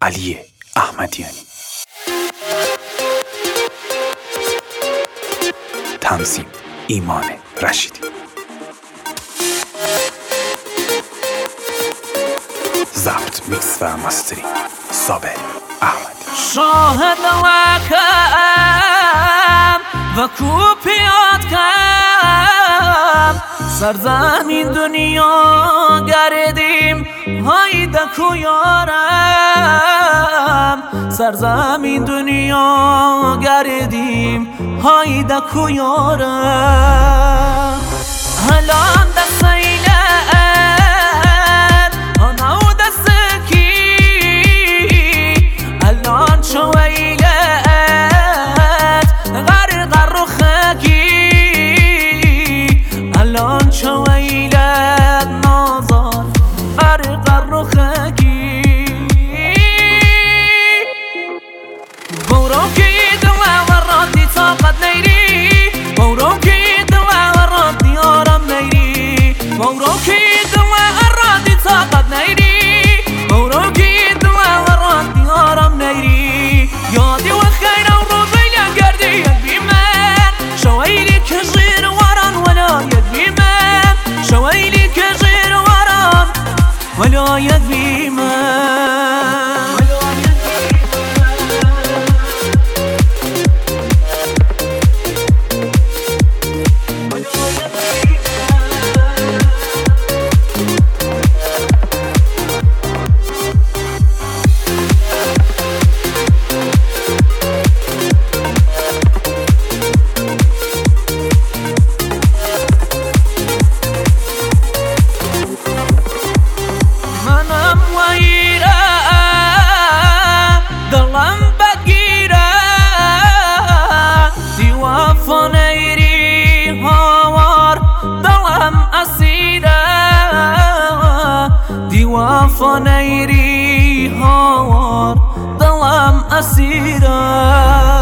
علی احمدیانی. تنظیم ایمان رشیدی. ضبط، میکس و مسترینگ صابر احمدی. شاهد لکم و کوپیات کم سرزمین دنیا گردیم هایده کویارم، سرزمین دنیا گردیم هایده کویارم. الان دست شويلات نظر غرق الرخاكي بوروكي دوا وراتي طاقت نيري، بوروكي دوا وراتي آرام نيري، بوروكي دوا وراتي طاقت نيري، بوروكي دوا وراتي آرام نيري. يادي وخير وروضي لقردي يدبي من شويلي كجير وران ولا يدبي من شويلي كغير ورام ولا يدري ما. وفنيري هوار ظلام أسيرا.